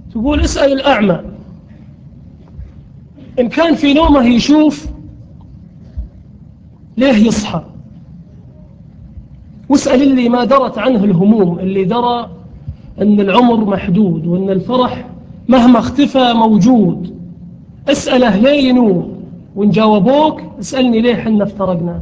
تقول اسأل الأعمى إن كان في نومه يشوف ليه يصحى، واسأل اللي ما درت عنه الهموم، اللي درى أن العمر محدود وأن الفرح مهما اختفى موجود. اسأله ليه ينوم، وإن جاوبوك اسألني ليه حنا افترقنا.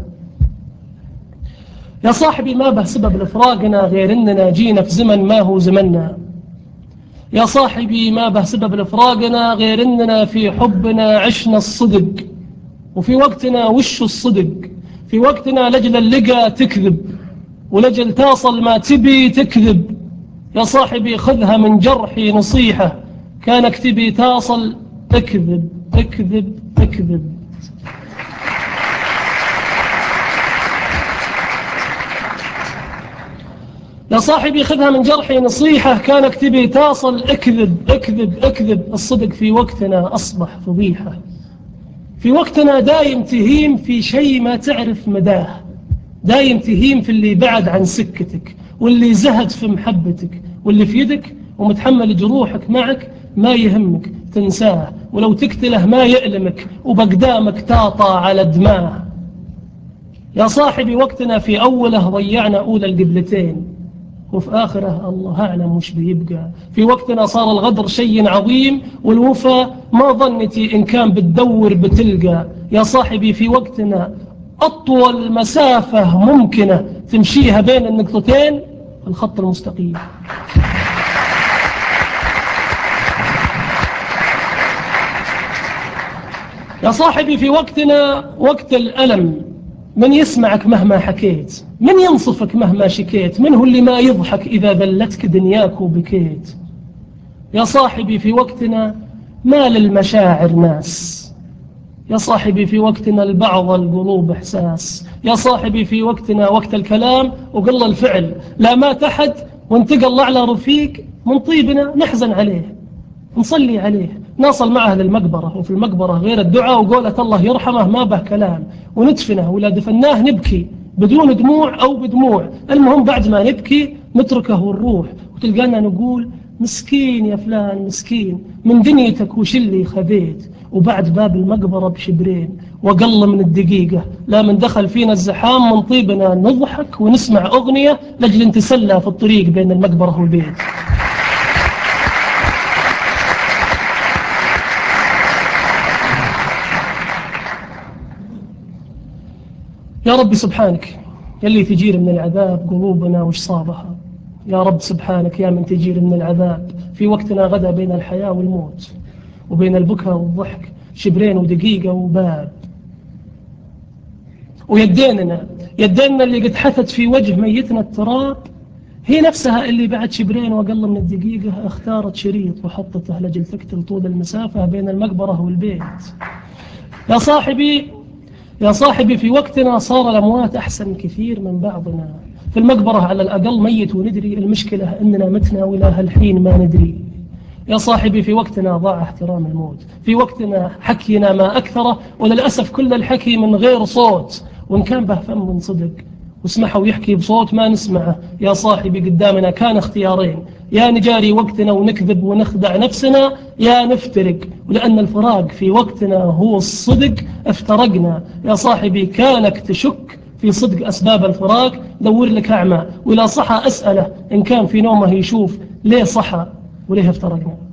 يا صاحبي ما به سبب لفراقنا غير أننا جينا في زمن ما هو زمننا. يا صاحبي ما به سبب لفراقنا غير أننا في حبنا عشنا الصدق، وفي وقتنا وش الصدق، في وقتنا لجل اللقى تكذب، ولجل تصل ما تبي تكذب. يا صاحبي خذها من جرحي نصيحة، كانك تبي تصل اكذب اكذب اكذب. يا صاحبي خذها من جرحي نصيحة، كانك تبي تصل اكذب اكذب اكذب. الصدق في وقتنا أصبح فضيحة، في وقتنا دايم تهيم في شيء ما تعرف مداه، دايم تهيم في اللي بعد عن سكتك، واللي زهد في محبتك، واللي في يدك ومتحمل جروحك معك ما يهمك تنساه، ولو تقتله ما يألمك وبقدامك تاطى على دماه. يا صاحبي وقتنا في أوله ضيعنا أولى القبلتين، وفي آخره الله أعلم وش بيبقى. في وقتنا صار الغدر شيء عظيم، والوفا ما ظنتي إن كان بتدور بتلقى. يا صاحبي في وقتنا أطول مسافة ممكنة تمشيها بين النقطتين الخط المستقيم. يا صاحبي في وقتنا وقت الألم، من يسمعك مهما حكيت، من ينصفك مهما شكيت، من هو اللي ما يضحك إذا ذلتك دنياك وبكيت. يا صاحبي في وقتنا ما للمشاعر ناس، يا صاحبي في وقتنا البعض القلوب إحساس. يا صاحبي في وقتنا وقت الكلام وقل الفعل، لا مات أحد وانتقل على رفيق من طيبنا نحزن عليه نصلي عليه، نصل معه للمقبرة، وفي المقبرة غير الدعاء وقولة الله يرحمه ما به كلام، وندفنه ولا دفناه نبكي بدون دموع أو بدموع. المهم بعد ما نبكي نتركه ونروح، وتلقانا نقول مسكين يا فلان مسكين من دنيتك وش اللي خذيت. وبعد باب المقبرة بشبرين وقل من الدقيقة لا من دخل فينا الزحام من طيبنا نضحك ونسمع أغنية لجل نتسلى في الطريق بين المقبرة والبيت. يا رب سبحانك يلي تجير من العذاب قلوبنا وش صابها. يا رب سبحانك يا من تجير من العذاب في وقتنا غدا بين الحياة والموت، وبين البكاء والضحك شبرين ودقيقة وباب. ويديننا اللي قد حثت في وجه ميتنا التراب، هي نفسها اللي بعد شبرين وأقل من الدقيقة اختارت شريط وحطته لجل تقتل طول المسافة بين المقبرة والبيت. يا صاحبي في وقتنا صار الأموات أحسن كثير من بعضنا، في المقبرة على الأقل ميت وندري، المشكلة أننا متنا وإلى هالحين ما ندري. يا صاحبي في وقتنا ضاع احترام الموت، في وقتنا حكينا ما أكثره، وللأسف كل الحكي من غير صوت، وإن كان به فم من صدق واسمحه ويحكي بصوت ما نسمعه. يا صاحبي قدامنا كان اختيارين، يا نجاري وقتنا ونكذب ونخدع نفسنا، يا نفترق، ولأن الفراق في وقتنا هو الصدق افترقنا. يا صاحبي كانك تشك في صدق أسباب الفراق دور لك أعمى، ولا صحى أسأله إن كان في نومه يشوف ليه صحى وليه افترقنا.